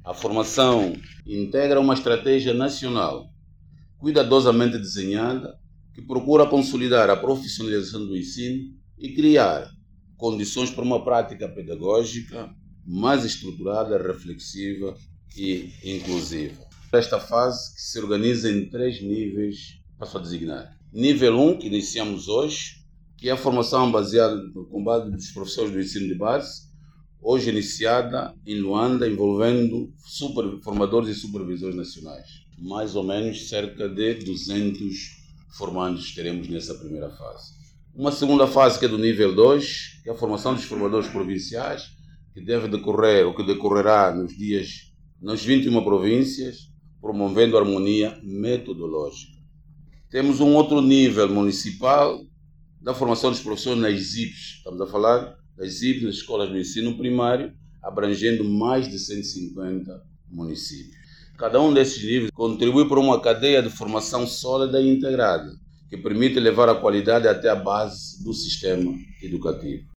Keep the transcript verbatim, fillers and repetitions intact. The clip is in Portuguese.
A formação integra uma estratégia nacional, cuidadosamente desenhada, que procura consolidar a profissionalização do ensino e criar condições para uma prática pedagógica mais estruturada, reflexiva e inclusiva. Esta fase que se organiza em três níveis, passo a designar. Nível um, que iniciamos hoje, que é a formação baseada no combate dos professores do ensino de base, hoje iniciada em Luanda, envolvendo super, formadores e supervisores nacionais. Mais ou menos cerca de duzentos formandos teremos nessa primeira fase. Uma segunda fase que é do nível dois, que é a formação dos formadores provinciais, que deve decorrer, ou que decorrerá nos dias, nas vinte e uma províncias, promovendo harmonia metodológica. Temos um outro nível municipal da formação dos professores nas I Ps. Estamos a falar das I Ps, nas escolas do ensino primário, abrangendo mais de cento e cinquenta municípios. Cada um desses níveis contribui para uma cadeia de formação sólida e integrada, que permite levar a qualidade até a base do sistema educativo.